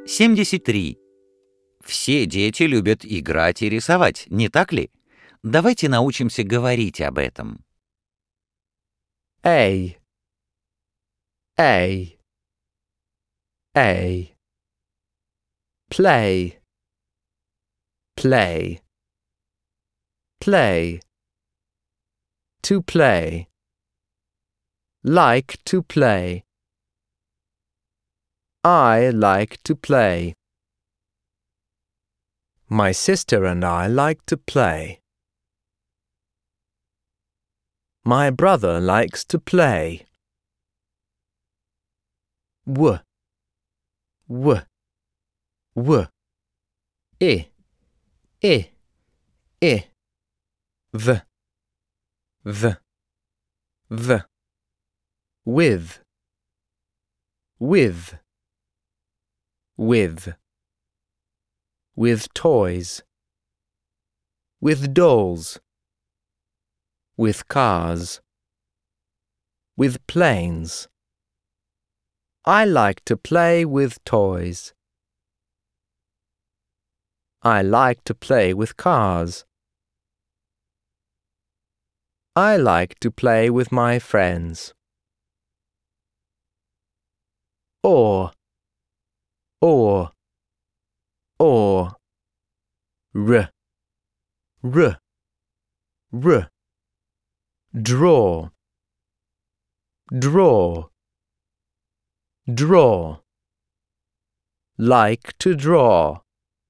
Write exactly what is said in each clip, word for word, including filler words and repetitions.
семьдесят три. Все дети любят играть и рисовать, не так ли? Давайте научимся говорить об этом. A A A Play Play Play To play Like to play I like to play My sister and I like to play My brother likes to play W W W I I I V V V With With With With toys With dolls With cars With planes I like to play with toys I like to play with cars I like to play with my friends Or Or Or R R R Draw Draw Draw Like to draw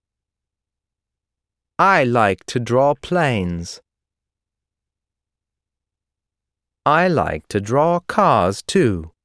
I like to draw planes I like to draw cars too